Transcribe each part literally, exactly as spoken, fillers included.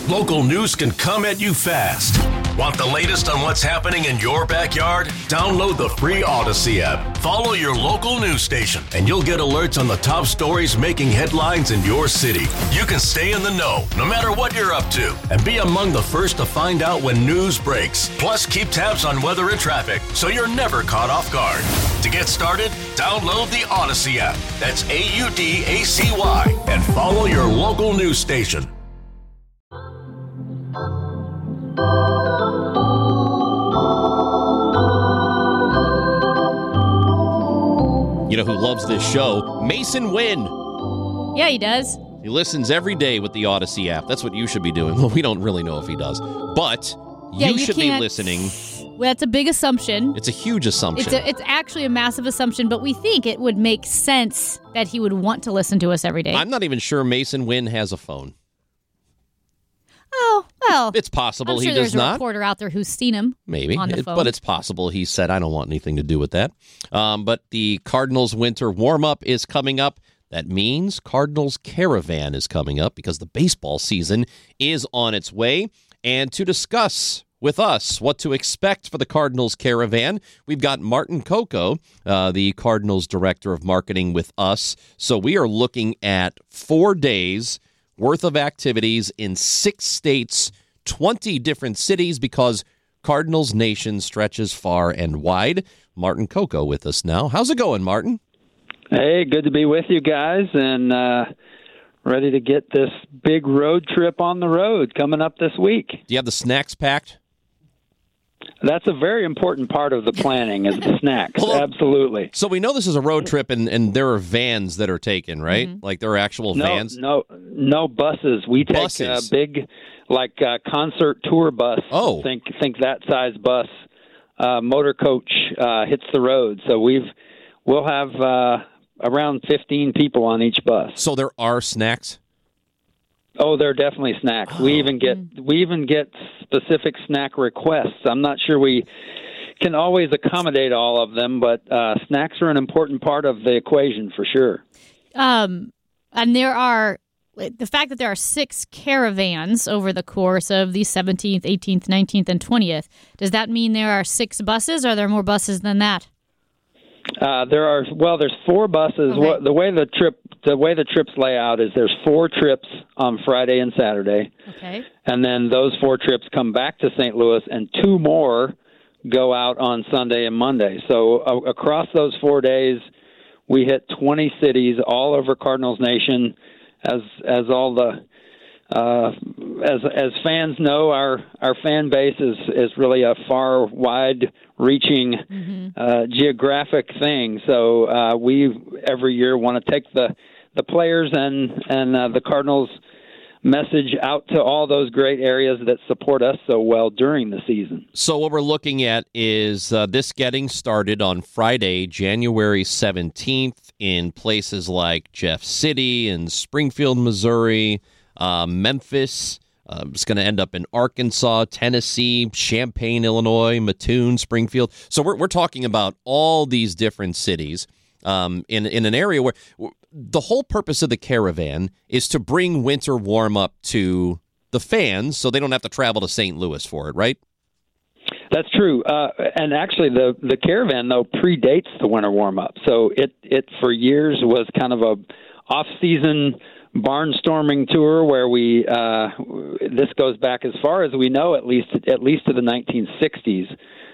Local news can come at you fast. Want the latest on what's happening in your backyard? Download the free Odyssey app. Follow your local news station, and you'll get alerts on the top stories making headlines in your city. You can stay in the know, no matter what you're up to, and be among the first to find out when news breaks. Plus, keep tabs on weather and traffic, so you're never caught off guard. To get started, download the Odyssey app. That's A U D A C Y, and follow your local news station. You know who loves this show? Mason Wynn. Yeah, he does. He listens every day with the Odyssey app. That's what you should be doing. Well, we don't really know if he does. But yeah, you, you should be listening. Well, that's a big assumption. It's a huge assumption. It's, a, it's actually a massive assumption, but we think it would make sense that he would want to listen to us every day. I'm not even sure Mason Wynn has a phone. Oh, well. It's possible I'm sure he does there's a not. reporter out there who's seen him. Maybe, on the it, phone. but it's possible he said, I don't want anything to do with that. Um, but the Cardinals winter warm-up is coming up. That means Cardinals Caravan is coming up because the baseball season is on its way. And to discuss with us what to expect for the Cardinals Caravan, we've got Martin Coco, uh, the Cardinals Director of Marketing, with us. So we are looking at four days worth of activities in six states, twenty different cities, because Cardinals Nation stretches far and wide. Martin Coco with us now. How's it going, Martin? Hey, good to be with you guys, and uh, ready to get this big road trip on the road coming up this week. Do you have the snacks packed? That's a very important part of the planning is the snacks, Well, absolutely. So we know this is a road trip, and, and there are vans that are taken, right? Mm-hmm. Like there are actual no, vans? No, no buses. We take buses. a big, like, uh, concert tour bus. Oh. Think, think that size bus. Uh, motor coach uh, hits the road. So we've, we'll have uh, around fifteen people on each bus. So there are snacks? Oh, there are definitely snacks. Oh. We even get we even get specific snack requests. I'm not sure we can always accommodate all of them, but uh, snacks are an important part of the equation for sure. Um, and there are the fact that there are six caravans over the course of the seventeenth, eighteenth, nineteenth, and twentieth. Does that mean there are six buses, or are there more buses than that? Uh, there are well, there's four buses. Okay. What, the way the trip, the way the trips lay out is there's four trips on Friday and Saturday, okay, and then those four trips come back to Saint Louis, and two more go out on Sunday and Monday. So uh, across those four days, we hit twenty cities all over Cardinals Nation. As as all the uh, as as fans know, our our fan base is is really a far wide reaching mm-hmm. uh, geographic thing. So uh, we every year want to take the the players and and uh, the Cardinals message out to all those great areas that support us so well during the season. So what we're looking at is uh, this getting started on Friday, January seventeenth, in places like Jeff City and Springfield, Missouri, uh, Memphis. Uh, it's going to end up in Arkansas, Tennessee, Champaign, Illinois, Mattoon, Springfield. So we're we're talking about all these different cities um, in in an area where the whole purpose of the caravan is to bring winter warm up to the fans, so they don't have to travel to Saint Louis for it, right? That's true, uh, and actually, the the caravan though predates the winter warm up. So it it for years was kind of a off season barnstorming tour where we uh, this goes back as far as we know, at least at least to the nineteen sixties.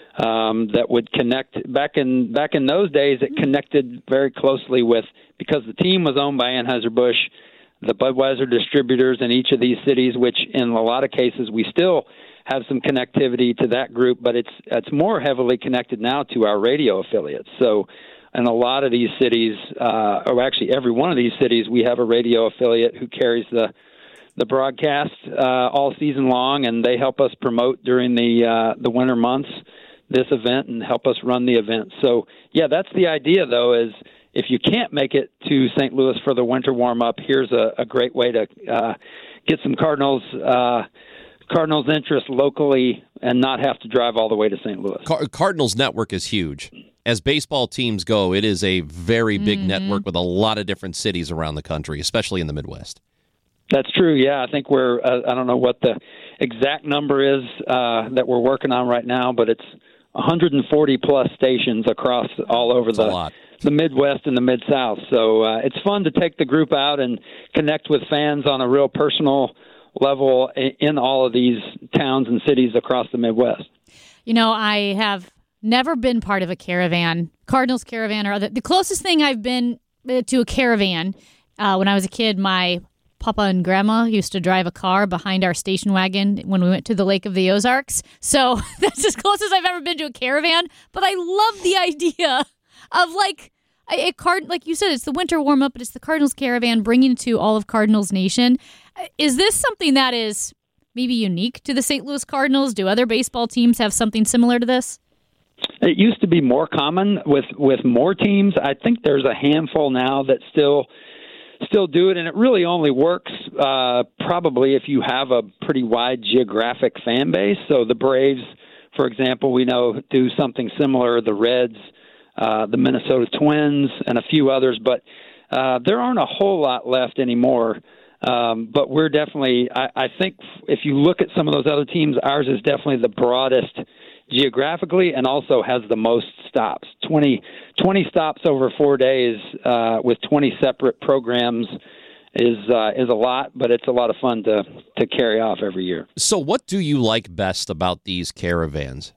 Um, that would connect back in back in those days. It connected very closely with, because the team was owned by Anheuser-Busch, the Budweiser distributors in each of these cities, which in a lot of cases we still have some connectivity to that group, but it's it's more heavily connected now to our radio affiliates. So in a lot of these cities, uh, or actually every one of these cities, we have a radio affiliate who carries the the broadcast uh, all season long, and they help us promote during the uh, the winter months this event and help us run the event. So, yeah, that's the idea, though, is if you can't make it to Saint Louis for the winter warm-up, here's a, a great way to uh, get some Cardinals uh, Cardinals interest locally and not have to drive all the way to Saint Louis. Car- Cardinals network is huge. As baseball teams go, it is a very big mm-hmm. network with a lot of different cities around the country, especially in the Midwest. That's true. Yeah, I think we're. Uh, I don't know what the exact number is uh, that we're working on right now, but it's one hundred forty plus stations across all over That's the the Midwest and the Mid-South. So uh, it's fun to take the group out and connect with fans on a real personal level in all of these towns and cities across the Midwest. You know, I have never been part of a caravan, Cardinals caravan or other. The closest thing I've been to a caravan uh, when I was a kid, my Papa and Grandma used to drive a car behind our station wagon when we went to the Lake of the Ozarks. So that's as close as I've ever been to a caravan. But I love the idea of like a card, like you said, it's the winter warm up, but it's the Cardinals caravan bringing it to all of Cardinals Nation. Is this something that is maybe unique to the Saint Louis Cardinals? Do other baseball teams have something similar to this? It used to be more common with, with more teams. I think there's a handful now that still still do it, and it really only works uh, probably if you have a pretty wide geographic fan base. So the Braves, for example, we know do something similar. The Reds, uh, the Minnesota Twins, and a few others, but uh, there aren't a whole lot left anymore. Um, but we're definitely, I, I think if you look at some of those other teams, ours is definitely the broadest geographically and also has the most stops. twenty, twenty stops over four days uh, with twenty separate programs is uh, is a lot, but it's a lot of fun to, to carry off every year. So what do you like best about these caravans?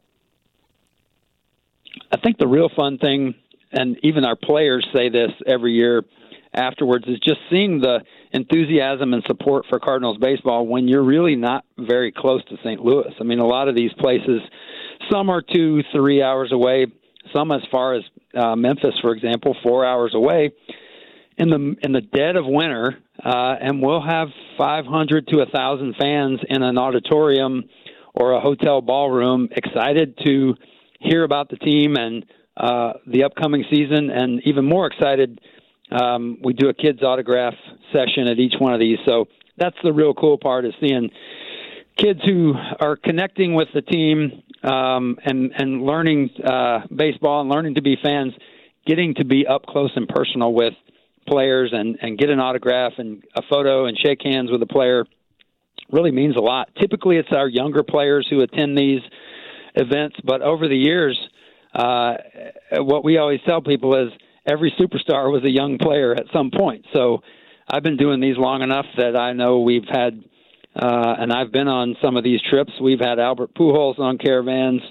I think the real fun thing, and even our players say this every year afterwards, is just seeing the enthusiasm and support for Cardinals baseball when you're really not very close to Saint Louis. I mean, a lot of these places, some are two, three hours away, some as far as uh, Memphis, for example, four hours away. In the in the dead of winter, uh, and we'll have five hundred to one thousand fans in an auditorium or a hotel ballroom excited to hear about the team and uh, the upcoming season, and even more excited, um, we do a kids autograph session at each one of these. So that's the real cool part, is seeing kids who are connecting with the team um, and, and learning uh, baseball and learning to be fans, getting to be up close and personal with players and, and get an autograph and a photo and shake hands with a player really means a lot. Typically, it's our younger players who attend these events, but over the years, uh, what we always tell people is every superstar was a young player at some point. So I've been doing these long enough that I know we've had, uh, and I've been on some of these trips, we've had Albert Pujols on caravans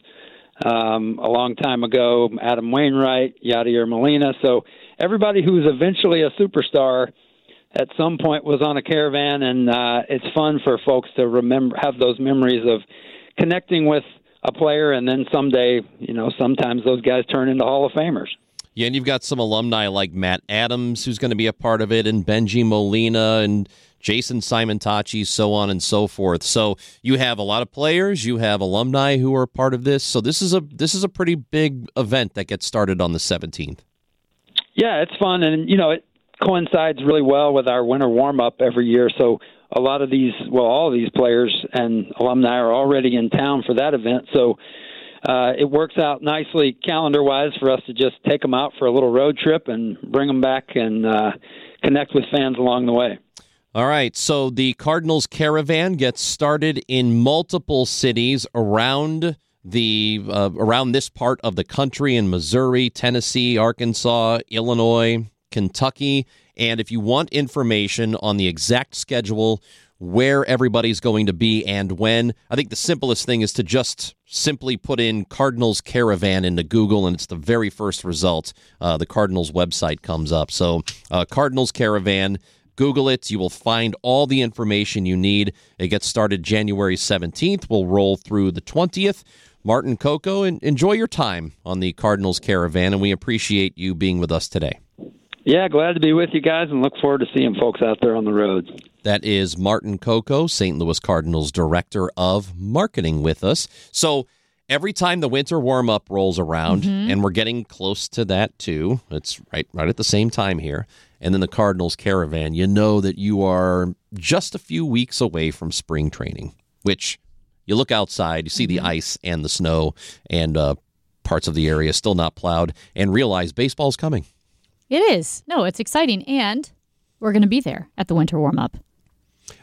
um, a long time ago, Adam Wainwright, Yadier Molina. So everybody who's eventually a superstar at some point was on a caravan, and uh, it's fun for folks to remember, have those memories of connecting with a player, and then someday, you know, sometimes those guys turn into Hall of Famers. Yeah, and you've got some alumni like Matt Adams, who's going to be a part of it, and Benji Molina, and Jason Simontachi, so on and so forth. So you have a lot of players, you have alumni who are part of this. So this is a this is a pretty big event that gets started on the seventeenth. Yeah, it's fun, and you know, it coincides really well with our winter warm-up every year. So a lot of these, well, all of these players and alumni are already in town for that event. So uh, it works out nicely calendar-wise for us to just take them out for a little road trip and bring them back and uh, connect with fans along the way. All right, so the Cardinals Caravan gets started in multiple cities around the uh, around this part of the country, in Missouri, Tennessee, Arkansas, Illinois, Kentucky. And if you want information on the exact schedule, where everybody's going to be and when, I think the simplest thing is to just simply put in Cardinals Caravan into Google, and it's the very first result. Uh, the Cardinals website comes up. So uh, Cardinals Caravan, Google it. You will find all the information you need. It gets started January seventeenth. We'll roll through the twentieth. Martin Coco, and enjoy your time on the Cardinals Caravan, and we appreciate you being with us today. Yeah, glad to be with you guys, and look forward to seeing folks out there on the road. That is Martin Coco, Saint Louis Cardinals Director of Marketing, with us. So every time the winter warm-up rolls around, mm-hmm. and we're getting close to that too, it's right, right at the same time here, and then the Cardinals Caravan, you know that you are just a few weeks away from spring training, which you look outside, you see mm-hmm. the ice and the snow and uh, parts of the area still not plowed, and realize baseball's coming. It is. No, it's exciting, and we're going to be there at the winter warm-up.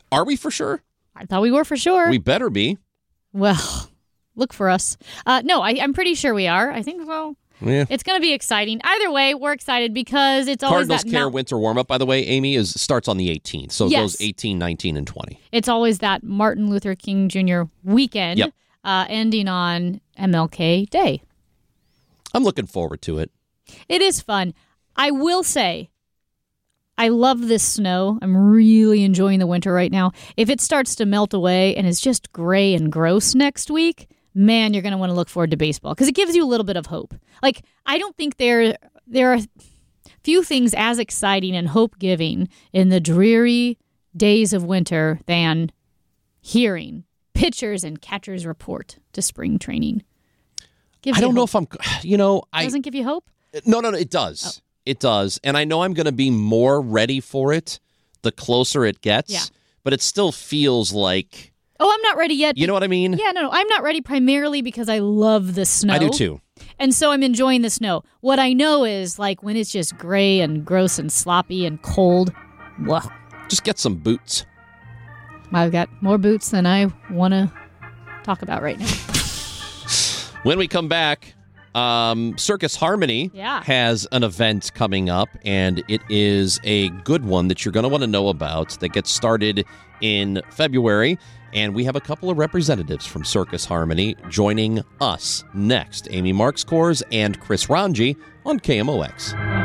Are we for sure? I thought we were for sure. We better be. Well, look for us. Uh, no, I, I'm pretty sure we are. I think, well, Yeah. it's going to be exciting. Either way, we're excited because it's always Cardinals that Care Mount- winter warm-up, by the way, Amy, is starts on the eighteenth. So it Yes. goes eighteen, nineteen, and twenty. It's always that Martin Luther King Junior weekend, Yep. uh, ending on M L K Day. I'm looking forward to it. It is fun. I will say, I love this snow. I'm really enjoying the winter right now. If it starts to melt away and is just gray and gross next week, man, you're going to want to look forward to baseball because it gives you a little bit of hope. Like, I don't think there there are few things as exciting and hope-giving in the dreary days of winter than hearing pitchers and catchers report to spring training. Gives I you don't know hope. if I'm, you know, I Doesn't give you hope? no, no, no, it does. It does. And I know I'm going to be more ready for it the closer it gets, Yeah. but it still feels like, Oh, I'm not ready yet. you know what I mean? Yeah, no, no, I'm not ready primarily because I love the snow. I do too. And so I'm enjoying the snow. What I know is, like, when it's just gray and gross and sloppy and cold, well, Just get some boots. I've got more boots than I want to talk about right now. When we come back, um, Circus Harmony Yeah. has an event coming up, and it is a good one that you're going to want to know about that gets started in February. And we have a couple of representatives from Circus Harmony joining us next. Amy Markscores and Chris Ranji on K M O X.